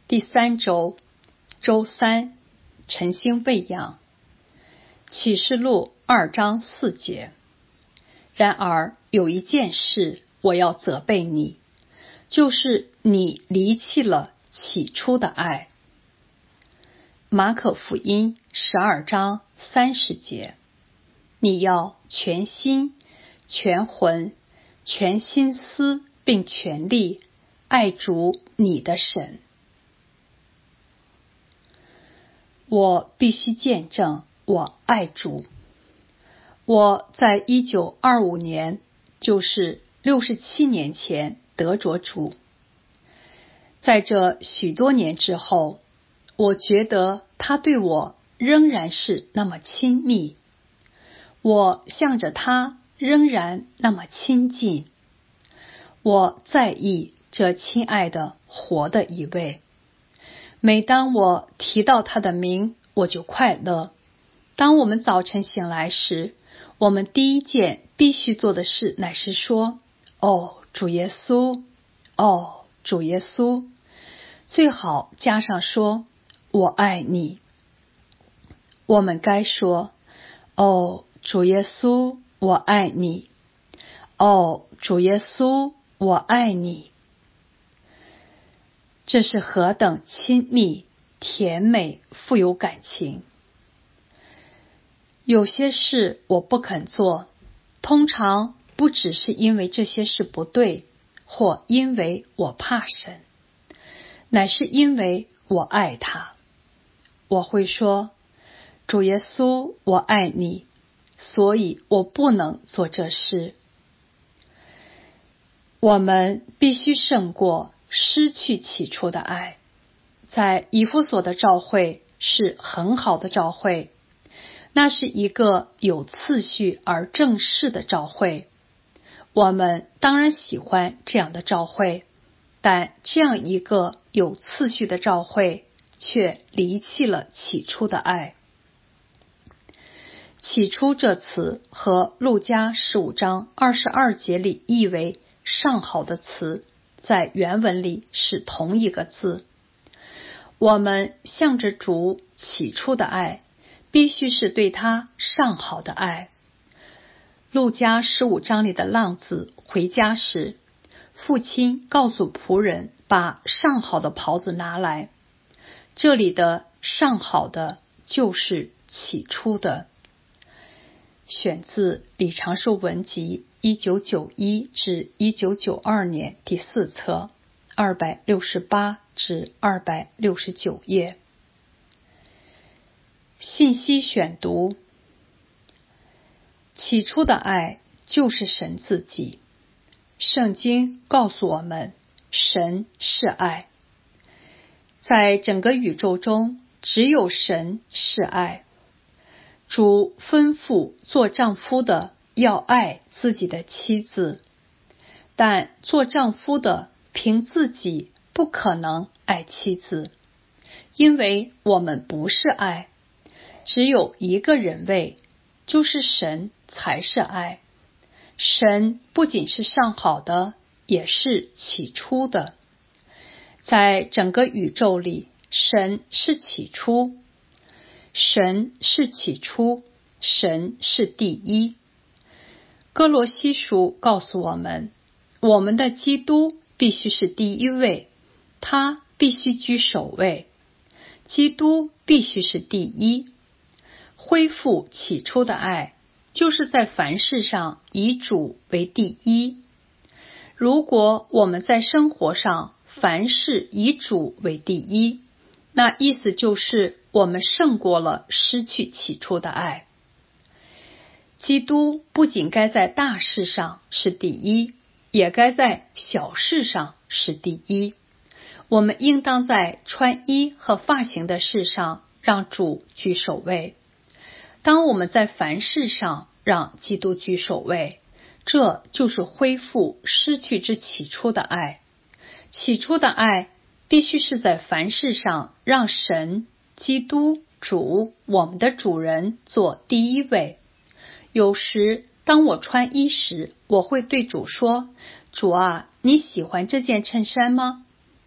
第3周，周3，晨星喂养。启示录2章4节。然而有一件事我要责备你，就是你离弃了起初的爱。马可福音12章30节。你要全心、全魂、全心思并全力爱主你的神。我必须见证我爱主。我在1925年，就是67年前得着主。在这许多年之后，我觉得他对我仍然是那么亲密，我向着他仍然那么亲近。我在意这亲爱的活的一位，每当我提到他的名，我就快乐。当我们早晨醒来时，我们第一件必须做的事乃是说：哦，主耶稣，哦，主耶稣。最好加上说：我爱你。我们该说：哦，主耶稣，我爱你。哦，主耶稣，我爱你。这是何等亲密、甜美、富有感情。有些事我不肯做，通常不只是因为这些事不对，或因为我怕神，乃是因为我爱他。我会说：主耶稣，我爱你，所以我不能做这事。我们必须胜过失去起初的爱。在以弗所的教会是很好的教会，那是一个有次序而正式的教会。我们当然喜欢这样的教会，但这样一个有次序的教会却离弃了起初的爱。起初这词和路加15章22节里译为上好的词，在原文里是同一个字。我们向着主起初的爱，必须是对他上好的爱。路加15章里的浪子回家时，父亲告诉仆人把上好的袍子拿来。这里的上好的就是起初的。选自李长寿文集1991至1992年第4册268至269页。信息选读。起初的爱就是神自己。圣经告诉我们，神是爱。在整个宇宙中，只有神是爱。主吩咐做丈夫的要爱自己的妻子，但做丈夫的凭自己不可能爱妻子，因为我们不是爱，只有一个人位，就是神才是爱。神不仅是上好的，也是起初的。在整个宇宙里，神是起初，神是起初，神是第一。哥罗西书告诉我们，我们的基督必须是第一位，他必须居首位，基督必须是第一。恢复起初的爱，就是在凡事上以主为第一。如果我们在生活上凡事以主为第一，那意思就是我们胜过了失去起初的爱。基督不仅该在大事上是第一，也该在小事上是第一。我们应当在穿衣和发型的事上让主居首位。当我们在凡事上让基督居首位，这就是恢复失去之起初的爱。起初的爱必须是在凡事上让神、基督、主，我们的主人做第一位。有时当我穿衣时，我会对主说：主啊，你喜欢这件衬衫吗？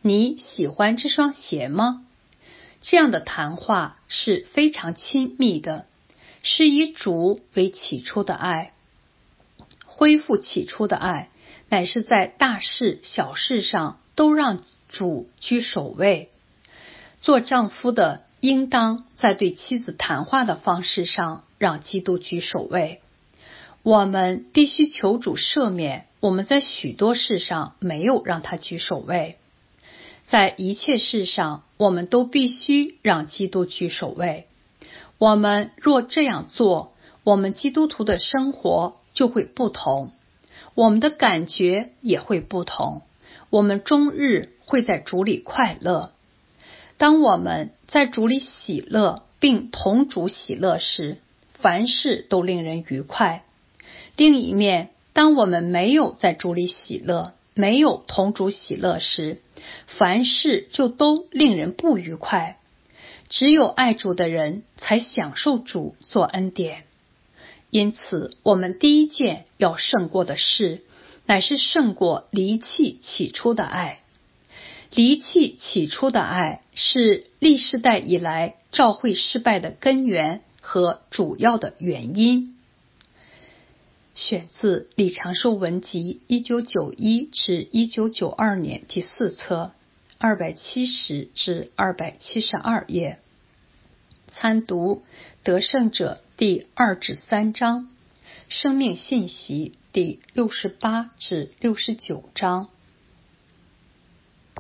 你喜欢这双鞋吗？这样的谈话是非常亲密的，是以主为起初的爱。恢复起初的爱，乃是在大事小事上都让主居首位。做丈夫的应当在对妻子谈话的方式上让基督居首位。我们必须求主赦免我们在许多事上没有让他居首位。在一切事上，我们都必须让基督居首位。我们若这样做，我们基督徒的生活就会不同，我们的感觉也会不同，我们终日会在主里快乐。当我们在主里喜乐并同主喜乐时，凡事都令人愉快。另一面，当我们没有在主里喜乐，没有同主喜乐时，凡事就都令人不愉快。只有爱主的人才享受主做恩典。因此，我们第一件要胜过的事，乃是胜过离弃起初的爱。离弃起初的爱是历世代以来教会失败的根源和主要的原因。选自李长寿文集1991至1992年第4册270至272页。参读得胜者第2至3章，生命信息第68至69章。